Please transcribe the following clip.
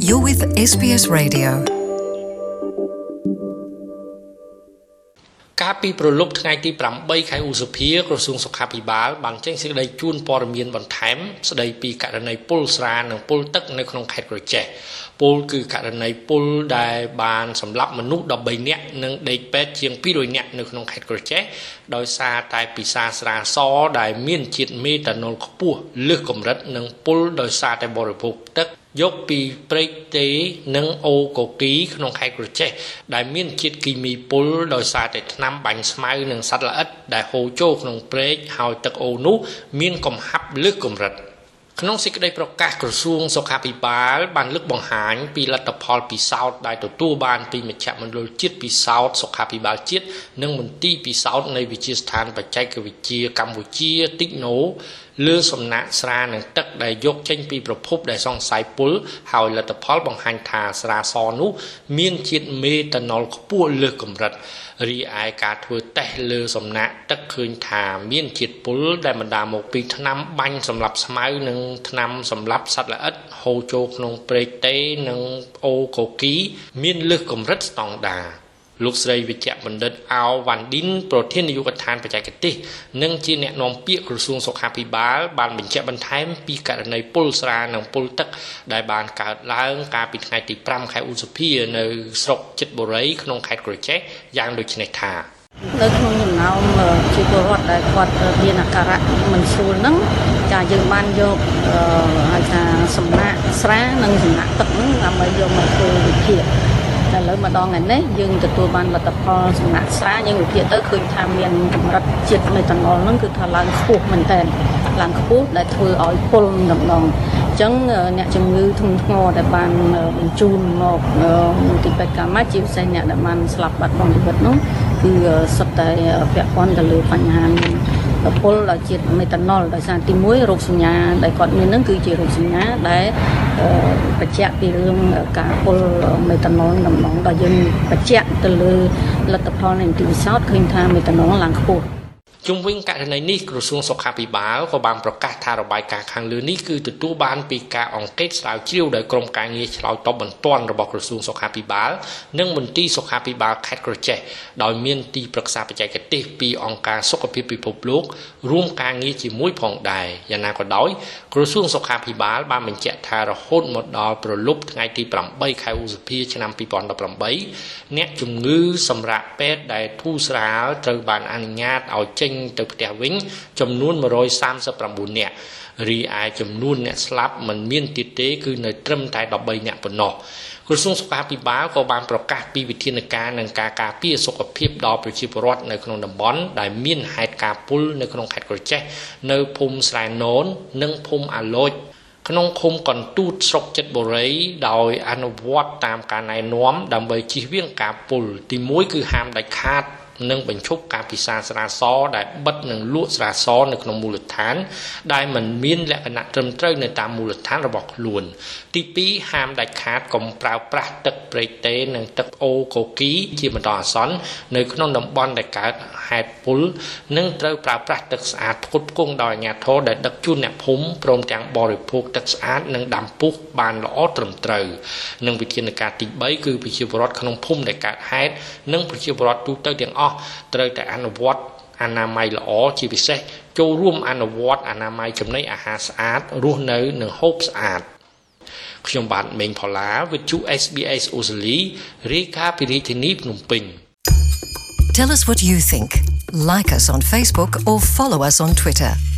You're with SBS Radio. កាលពីប្រលប់ថ្ងៃទី8ខែឧសភាក្រសួងសុខាភិបាលបានចេញសេចក្តីជូនព័ត៌មានបន្ថែមស្តីពីករណីពុលស្រានិងពុលទឹកនៅក្នុងខេត្តក្រចេះពុលគឺករណីពុលដែលបានសម្លាប់មនុស្ស13នាក់និងដេកពេទ្យជាង200នាក់នៅក្នុងខេត្តក្រចេះដោយសារតែពិសាស្រាសដែលមានជាតិមេតាណុលខ្ពស់លើសកម្រិតនិងពុលដោយសារតែបរិភោគទឹកយកពីព្រែកទេនិងអូកូគីក្នុងខេត្តក្រចេះដែលមានជាតិគីមីពុលដោយសារតែថ្នាំបាញ់ស្មៅនិងសត្វល្អិតដែលហូរចូលក្នុងព្រែកហើយទឹកអូនោះមានកំហាប់លើសកម្រិតក្នុងសេចក្តីប្រកាសក្រសួងសុខាភិបាលបានលើកបង្ហាញពីលទ្ធផលពិសោធន៍ដែលទទួលបានពីមជ្ឈមណ្ឌលជាតិពិសោធន៍សុខាភិបាលជាតិនិងមន្ទីរពិសោធន៍នៃវិទ្យាស្ថានបច្ចេកវិទ្យាកម្ពុជាទីកណូលើសំណាក់ស្រានិងទឹកដែលយកចេញពីប្រភពដែលសង្ស័យពុលហើយលទ្ធផលបង្ហាញថាស្រាសនោះមានជាតិមេតាណុលខ្ពស់លើសកម្រិតរីឯការធ្វើតេស្តលើសំណាក់ទឹកឃើញថាមានជាតិពុលដែលបណ្ដាលមកពីថ្នាំបាញ់សម្លាប់ស្មៅនិងថ្នាំសម្លាប់សត្វល្អិតហូរចូលក្នុងព្រែកទេនិងអូកូគីមានលើសកម្រិតស្តង់ដារលោកស្រីវិជ្ជបណ្ឌិតអោវ៉ាន់ឌីនប្រធាននាយកដ្ឋានបច្ចេកទេសនិងជាអ្នកនាំពាក្យក្រសួងសុខាភិបាលបានបញ្ជាក់បន្ថែមពីករណីពុលស្រានិងពុលទឹកដែលបានកើតឡើងកាលពីថ្ងៃទី5ខែឧសភានៅស្រុកចិត្តបុរីក្នុងខេត្តក្រចេះយ៉ាងដូចនេះថានៅក្នុងចំណោមជាពលរដ្ឋដែលគាត់មានអាការៈមិនស្រួលហ្នឹងចាយើងបានយកហៅថាសំណាក់ស្រានិងសំណាក់ទឹកហ្នឹងដើម្បីយកមកធ្វើវិភាគតែឥឡូវម្ដងនេះយើងទទួលបានលទ្ធផលសំណាក់ស្រាយើងវិភាគទៅឃើញថាមានកម្រិតជាតិមេតាណុលហ្នឹងគឺថាឡើងខ្ពស់មែនតើឡើងខ្ពស់ដែលធ្វើឲ្យពុលម្ដងអញ្ចឹងអ្នកជំងឺធ្ងន់ធ្ងរដែលបានបញ្ជូនមកមន្ទីរពេទ្យកាមាជាពិសេសអ្នកដែលបានស្លាប់បាត់បង់ជីវិតនោះគឺសុទ្ធតែពាក់ព័ន្ធទៅលើបញ្ហាពុលដល់ជាតិមេតាណុលដោយសារទី1រោគសញ្ញាដែលគាត់មានហ្នឹងគឺជារោគសញ្ញាដែលបញ្ជាក់ពីរឿងការពុលមេតាណុលដំណងដល់យើងបញ្ជាក់ទៅលើលទ្ធផលនៃទីវិសោធន៍ឃើញថាមេតាណុលឡើងខ្ពស់ជុំវិញករណីនេះក្រសួងសុខាភិបាលក៏បានប្រកាសថារបាយការណ៍ខាងលើនេះគឺទទួលបានពីការអង្កេតស្រាវជ្រាវដោយក្រុមការងារឆ្លើយតបបន្ទាន់របស់ក្រសួងសុខាភិបាលនិងមន្ទីរសុខាភិបាលខេត្តក្រចេះដោយមានទីប្រឹក្សាបច្ចេកទេសពីអង្គការសុខភាពពិភពលោករួមការងារជាមួយផងដែរយ៉ាងណាក៏ដោយក្រសួងសុខាភិបាលបានបញ្ជាក់ថារហូតមកដល់ប្រលប់ថ្ងៃទី8ខែឧសភាឆ្នាំ2018អ្នកជំងឺសម្រាប់ពេទ្យដែលធូរស្រាលត្រូវបានអនុញ្ញាតឲ្យចេញទៅផ្ទះវិញចំនួន139នាក់រីឯចំនួនអ្នកស្លាប់មិនមានទៀតទេគឺនៅត្រឹមតែ13នាក់ប៉ុណ្ណោះក្រសួងសុខាភិបាលក៏បានប្រកាសពីវិធានការនិងការការពារសុខភាពដល់ប្រជាពលរដ្ឋនៅក្នុងតំបន់ដែលមានហេតុការណ៍ពុលនៅក្នុងខេត្តក្រចេះនៅភូមិស្រែនននិងភូមិអាឡូចក្នុងឃុំកន្ទូតស្រុកចិត្តបុរីដោយអនុវត្តតាមការណែនាំដើម្បីជៀសវាងការពុលទី1គឺហាមដាច់ខាតនិងបញ្ឈប់ការពិសាស្រាសដែលបិទនិងលក់ស្រាសនៅក្នុងមូលដ្ឋានដែលមិនមានលក្ខណៈត្រឹមត្រូវនៅតាមមូលដ្ឋានរបស់ខ្លួនទី2ហាមដាច់ខាតកុំប្រើប្រាស់ទឹកព្រែកទេនិងទឹកអូកូគីជាបន្តអាសន្ននៅក្នុងតំបន់ដែលកើតហេតុពុលនិងត្រូវប្រើប្រាស់ទឹកស្អាតផ្គត់ផ្គង់ដោយអាជ្ញាធរដែលដឹកជូនអ្នកភូមិព្រមទាំងបរិភោគទឹកស្អាតនិងដាំពុះបានល្អត្រឹមត្រូវនិងវិធានការទី3គឺប្រជាពលរដ្ឋក្នុងភូមិដែលកើតហេតុនិងប្រជាពលរដ្ឋទូទៅទាំងអស់ត្រូវតែអនុវត្តអនាម័យល្អជាពិសេសចូលរួមអនុវត្តអនាម័យចំណីអាហារស្អាតរស់នៅនិងហូបស្អាតខ្ញុំបាទមេងផល្លាវិទ្យុ SBS អូស្ត្រាលីរាយការណ៍ពីរាជធានីភ្នំពេញ Tell us what you think. Like us on Facebook or follow us on Twitter.